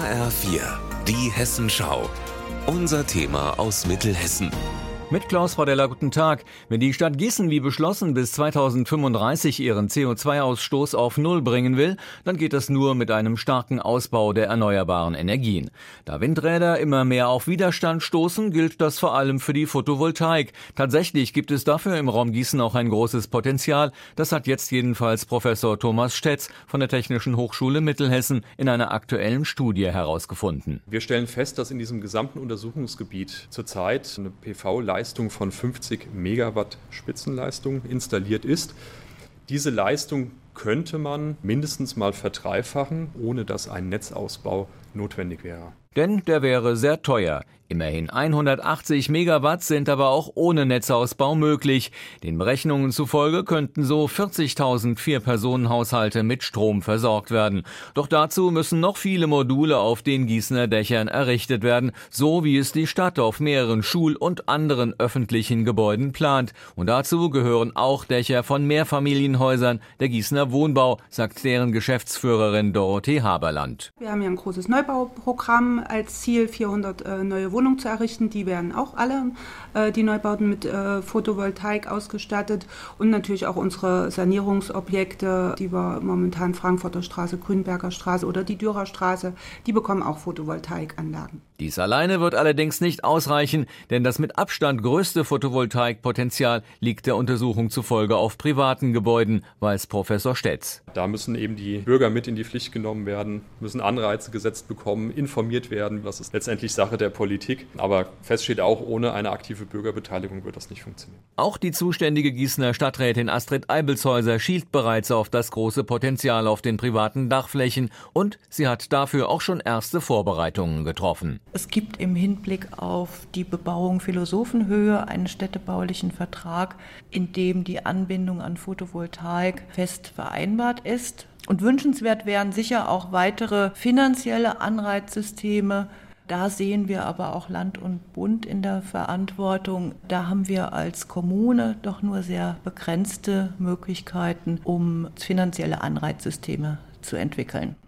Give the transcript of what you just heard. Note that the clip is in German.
HR4, die Hessenschau. Unser Thema aus Mittelhessen. Mit Klaus Vordeller, guten Tag. Wenn die Stadt Gießen wie beschlossen bis 2035 ihren CO2-Ausstoß auf Null bringen will, dann geht das nur mit einem starken Ausbau der erneuerbaren Energien. Da Windräder immer mehr auf Widerstand stoßen, gilt das vor allem für die Photovoltaik. Tatsächlich gibt es dafür im Raum Gießen auch ein großes Potenzial. Das hat jetzt jedenfalls Professor Thomas Stetz von der Technischen Hochschule Mittelhessen in einer aktuellen Studie herausgefunden. Wir stellen fest, dass in diesem gesamten Untersuchungsgebiet zurzeit eine PV-Leistung von 50 Megawatt Spitzenleistung installiert ist. Diese Leistung könnte man mindestens mal verdreifachen, ohne dass ein Netzausbau notwendig wäre. Denn der wäre sehr teuer. Immerhin 180 Megawatt sind aber auch ohne Netzausbau möglich. Den Berechnungen zufolge könnten so 40.000 Vier-Personen-Haushalte mit Strom versorgt werden. Doch dazu müssen noch viele Module auf den Gießener Dächern errichtet werden, so wie es die Stadt auf mehreren Schul- und anderen öffentlichen Gebäuden plant. Und dazu gehören auch Dächer von Mehrfamilienhäusern, der Gießener Wohnbau, sagt deren Geschäftsführerin Dorothee Haberland. Wir haben ja ein großes Neubauprogramm als Ziel, 400 neue Wohnungen zu errichten. Die werden auch alle, die Neubauten, mit Photovoltaik ausgestattet. Und natürlich auch unsere Sanierungsobjekte, die wir momentan Frankfurter Straße, Grünberger Straße oder die Dürer Straße, die bekommen auch Photovoltaikanlagen. Dies alleine wird allerdings nicht ausreichen, denn das mit Abstand größte Photovoltaikpotenzial liegt der Untersuchung zufolge auf privaten Gebäuden, weiß Professor Stetz. Da müssen eben die Bürger mit in die Pflicht genommen werden, müssen Anreize gesetzt bekommen, informiert werden. Das ist letztendlich Sache der Politik. Aber fest steht auch, ohne eine aktive Bürgerbeteiligung wird das nicht funktionieren. Auch die zuständige Gießener Stadträtin Astrid Eibelshäuser schielt bereits auf das große Potenzial auf den privaten Dachflächen und sie hat dafür auch schon erste Vorbereitungen getroffen. Es gibt im Hinblick auf die Bebauung Philosophenhöhe einen städtebaulichen Vertrag, in dem die Anbindung an Photovoltaik fest vereinbart ist. Und wünschenswert wären sicher auch weitere finanzielle Anreizsysteme. Da sehen wir aber auch Land und Bund in der Verantwortung. Da haben wir als Kommune doch nur sehr begrenzte Möglichkeiten, um finanzielle Anreizsysteme zu entwickeln.